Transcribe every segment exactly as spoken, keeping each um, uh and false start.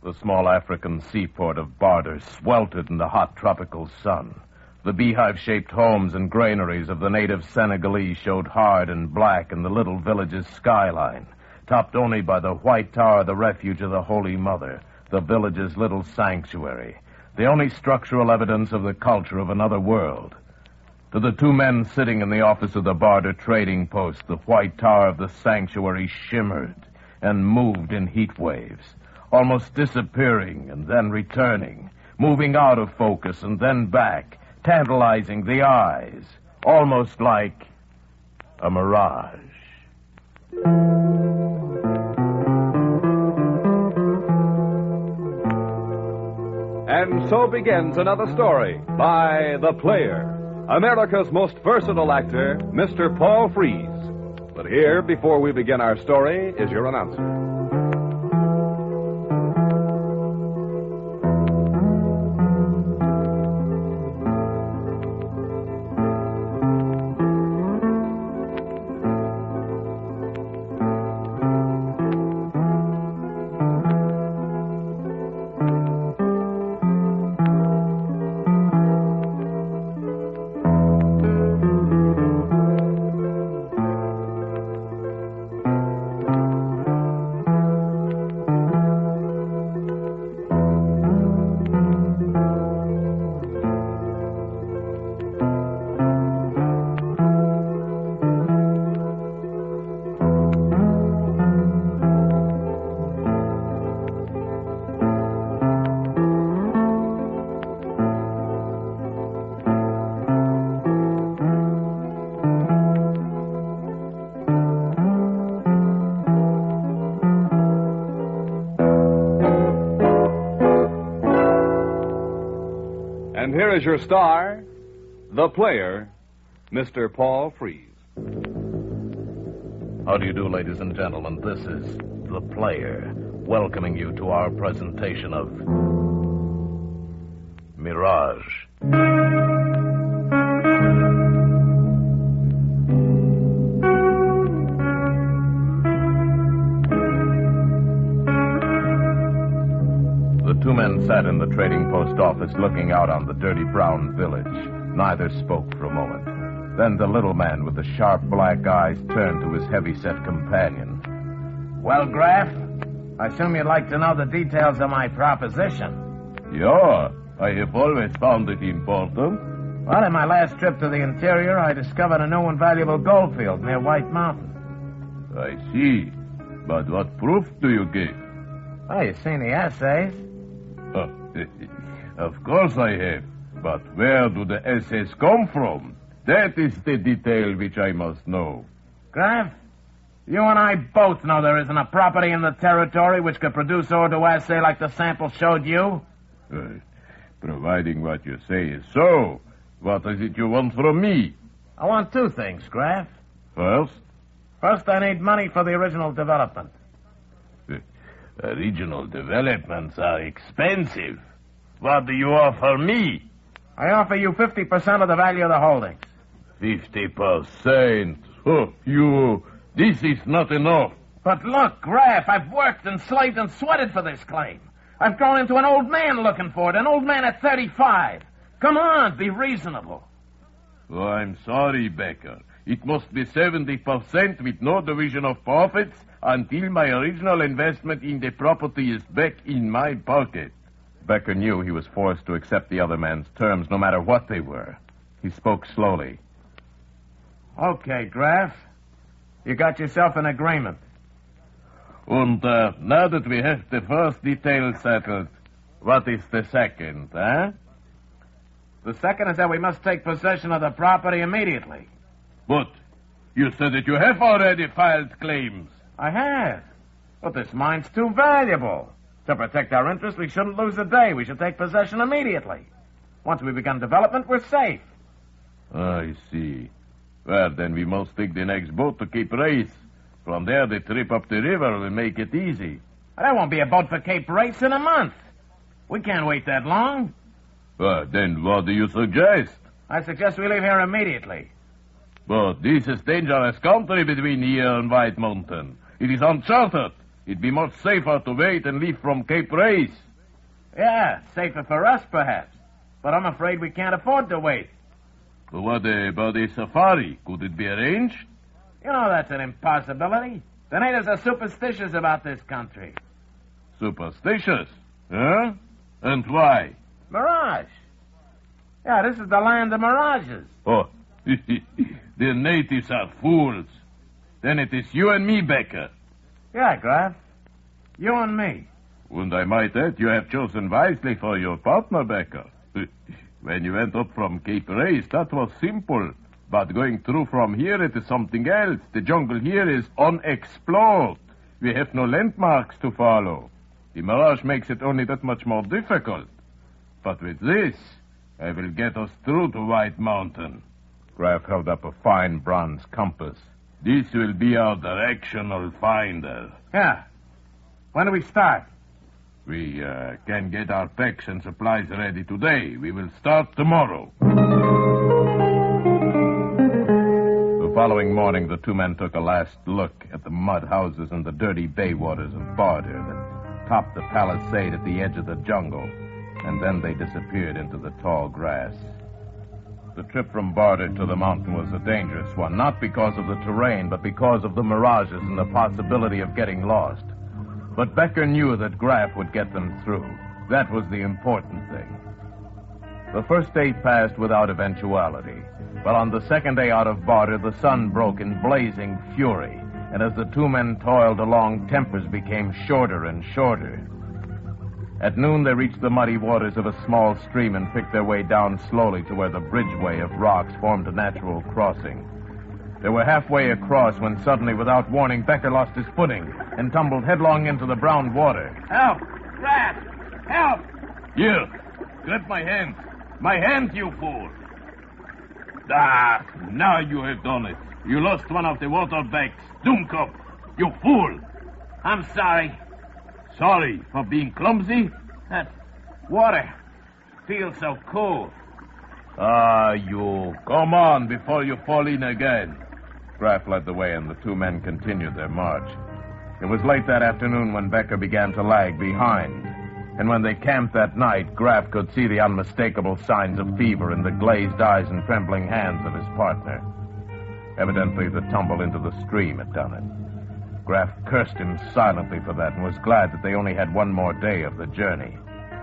The small African seaport of Barter sweltered in the hot tropical sun. The beehive-shaped homes and granaries of the native Senegalese showed hard and black in the little village's skyline, topped only by the white tower, the refuge of the Holy Mother, the village's little sanctuary, the only structural evidence of the culture of another world. To the two men sitting in the office of the Barter trading post, the white tower of the sanctuary shimmered and moved in heat waves, almost disappearing and then returning, moving out of focus and then back, tantalizing the eyes, almost like a mirage. And so begins another story by The Player, America's most versatile actor, Mister Paul Frees. But here, before we begin our story, is your announcer. And here is your star, the player, Mister Paul Frees. How do you do, ladies and gentlemen? This is The Player, welcoming you to our presentation of Mirage. The two men sat in the trading post office looking out on the dirty brown village. Neither spoke for a moment. Then the little man with the sharp black eyes turned to his heavy-set companion. Well, Graff, I assume you'd like to know the details of my proposition. Yeah, I have always found it important. Well, in my last trip to the interior, I discovered a new and valuable gold field near White Mountain. I see. But what proof do you give? Well, you've seen the assays. Uh, of course I have. But where do the assays come from? That is the detail which I must know. Graff, you and I both know there isn't a property in the territory which could produce ore to assay like the sample showed you. Uh, providing what you say is so, what is it you want from me? I want two things, Graff. First? First, I need money for the original development. Uh, original developments are expensive. What do you offer me? I offer you fifty percent of the value of the holdings. Fifty percent? Oh, you... This is not enough. But look, Graff, I've worked and slaved and sweated for this claim. I've grown into an old man looking for it, an old man at thirty-five. Come on, be reasonable. Oh, I'm sorry, Becker. It must be seventy percent with no division of profits until my original investment in the property is back in my pocket. Becker knew he was forced to accept the other man's terms, no matter what they were. He spoke slowly. Okay, Graff. You got yourself an agreement. And uh, now that we have the first detail settled, what is the second, eh? The second is that we must take possession of the property immediately. But you said that you have already filed claims. I have. But this mine's too valuable. To protect our interests, we shouldn't lose a day. We should take possession immediately. Once we begin development, we're safe. I see. Well, then we must take the next boat to Cape Race. From there, the trip up the river will make it easy. There won't be a boat for Cape Race in a month. We can't wait that long. Well, then what do you suggest? I suggest we leave here immediately. But this is dangerous country between here and White Mountain. It is uncharted. It'd be much safer to wait and leave from Cape Race. Yeah, safer for us, perhaps. But I'm afraid we can't afford to wait. But what about a safari? Could it be arranged? You know that's an impossibility. The natives are superstitious about this country. Superstitious? Huh? And why? Mirage. Yeah, this is the land of mirages. Oh, the natives are fools. Then it is you and me, Becker. Yeah, Graf. You and me. And I might add, you have chosen wisely for your partner, Becker. When you went up from Cape Race, that was simple. But going through from here, it is something else. The jungle here is unexplored. We have no landmarks to follow. The mirage makes it only that much more difficult. But with this, I will get us through to White Mountain. Graf held up a fine bronze compass. This will be our directional finder. Yeah. When do we start? We uh, can get our packs and supplies ready today. We will start tomorrow. The following morning, the two men took a last look at the mud houses and the dirty bay waters of Barder that topped the palisade at the edge of the jungle, and then they disappeared into the tall grass. The trip from Barder to the mountain was a dangerous one, not because of the terrain, but because of the mirages and the possibility of getting lost. But Becker knew that Graf would get them through. That was the important thing. The first day passed without eventuality, but on the second day out of Barder, the sun broke in blazing fury, and as the two men toiled along, tempers became shorter and shorter. At noon, they reached the muddy waters of a small stream and picked their way down slowly to where the bridgeway of rocks formed a natural crossing. They were halfway across when suddenly, without warning, Becker lost his footing and tumbled headlong into the brown water. Help! Graf! Help! Here, grab my hand. My hand, you fool. Ah, now you have done it. You lost one of the water bags. Doomkop, you fool. I'm sorry. Sorry for being clumsy? That water feels so cool. Ah, you. Come on before you fall in again. Graf led the way, and the two men continued their march. It was late that afternoon when Becker began to lag behind. And when they camped that night, Graf could see the unmistakable signs of fever in the glazed eyes and trembling hands of his partner. Evidently, the tumble into the stream had done it. Graf cursed him silently for that and was glad that they only had one more day of the journey.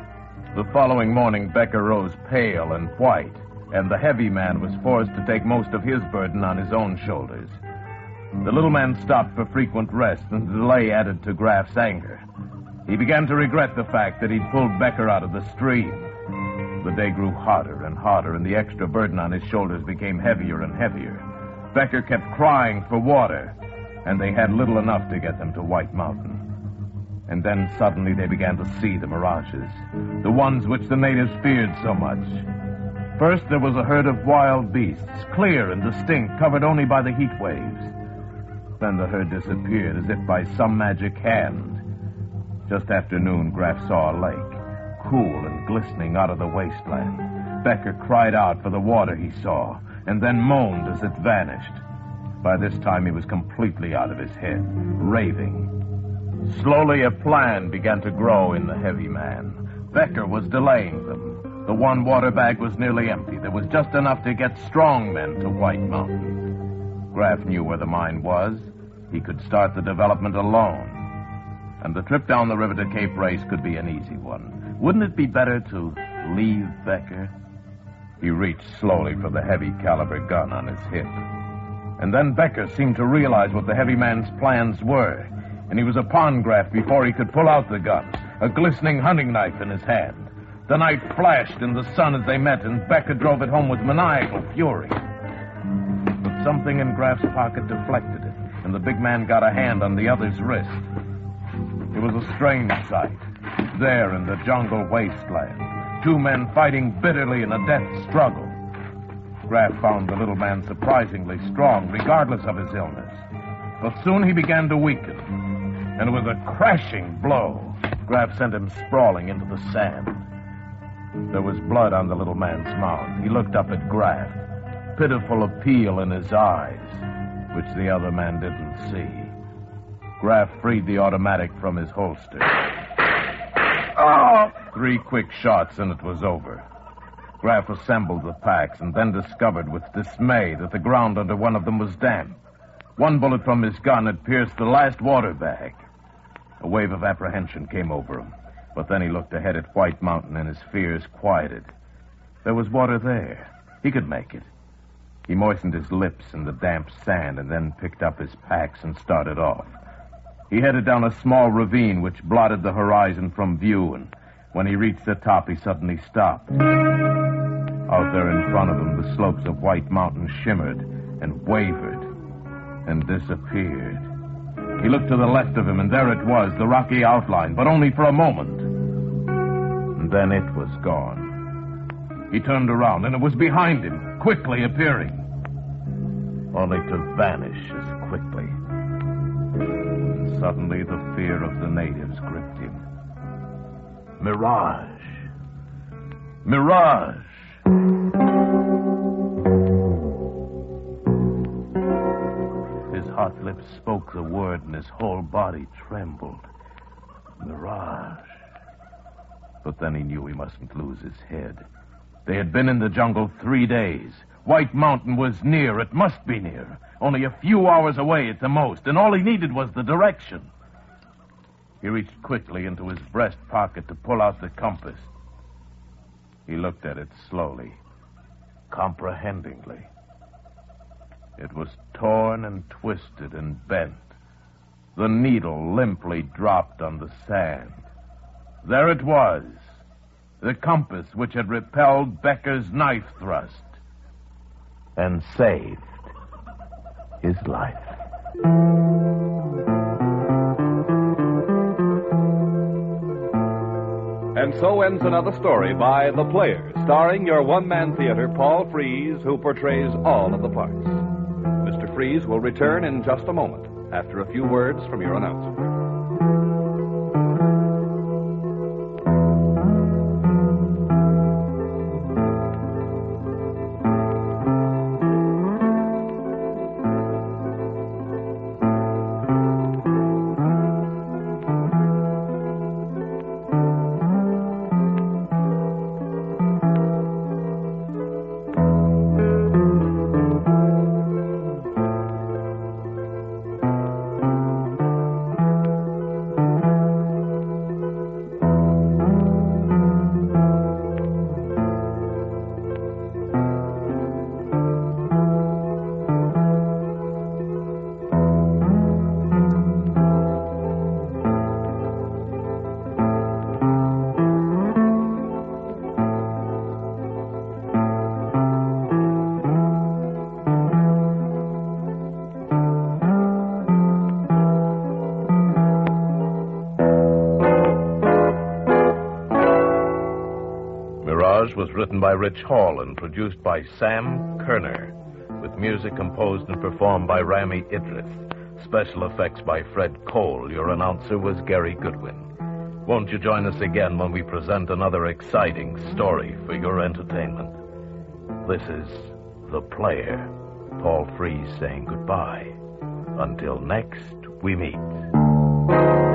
The following morning, Becker rose pale and white, and the heavy man was forced to take most of his burden on his own shoulders. The little man stopped for frequent rest, and the delay added to Graf's anger. He began to regret the fact that he'd pulled Becker out of the stream. The day grew hotter and hotter, and the extra burden on his shoulders became heavier and heavier. Becker kept crying for water, and they had little enough to get them to White Mountain. And then suddenly they began to see the mirages, the ones which the natives feared so much. First, there was a herd of wild beasts, clear and distinct, covered only by the heat waves. Then the herd disappeared as if by some magic hand. Just after noon, Graf saw a lake, cool and glistening out of the wasteland. Becker cried out for the water he saw, and then moaned as it vanished. By this time, he was completely out of his head, raving. Slowly, a plan began to grow in the heavy man. Becker was delaying them. The one water bag was nearly empty. There was just enough to get strong men to White Mountain. Graf knew where the mine was. He could start the development alone. And the trip down the river to Cape Race could be an easy one. Wouldn't it be better to leave Becker? He reached slowly for the heavy caliber gun on his hip. And then Becker seemed to realize what the heavy man's plans were, and he was upon Graf before he could pull out the gun, a glistening hunting knife in his hand. The knife flashed in the sun as they met, and Becker drove it home with maniacal fury. But something in Graf's pocket deflected it, and the big man got a hand on the other's wrist. It was a strange sight. There in the jungle wasteland, two men fighting bitterly in a death struggle. Graf found the little man surprisingly strong, regardless of his illness. But soon he began to weaken, and with a crashing blow, Graf sent him sprawling into the sand. There was blood on the little man's mouth. He looked up at Graf, pitiful appeal in his eyes, which the other man didn't see. Graff freed the automatic from his holster. Oh! Three quick shots and it was over. Graff assembled the packs and then discovered with dismay that the ground under one of them was damp. One bullet from his gun had pierced the last water bag. A wave of apprehension came over him, but then he looked ahead at White Mountain and his fears quieted. There was water there. He could make it. He moistened his lips in the damp sand and then picked up his packs and started off. He headed down a small ravine which blotted the horizon from view, and when he reached the top, he suddenly stopped. Out there in front of him, the slopes of White Mountain shimmered and wavered and disappeared. He looked to the left of him, and there it was, the rocky outline, but only for a moment. And then it was gone. He turned around, and it was behind him, quickly appearing, only to vanish as quickly. And suddenly, the fear of the natives gripped him. Mirage! Mirage! His hot lips spoke the word, and his whole body trembled. Mirage. But then he knew he mustn't lose his head. They had been in the jungle three days. White Mountain was near. It must be near. Only a few hours away at the most, and all he needed was the direction. He reached quickly into his breast pocket to pull out the compass. He looked at it slowly, comprehendingly. It was torn and twisted and bent. The needle limply dropped on the sand. There it was, the compass which had repelled Becker's knife thrust and saved his life. And so ends another story by The Player, starring your one-man theater, Paul Frees, who portrays all of the parts. Mister Frees will return in just a moment, after a few words from your announcer. Was written by Rich Hall and produced by Sam Kerner, with music composed and performed by Rami Idris. Special effects by Fred Cole. Your announcer was Gary Goodwin. Won't you join us again when we present another exciting story for your entertainment? This is The Player. Paul Frees saying goodbye. Until next we meet.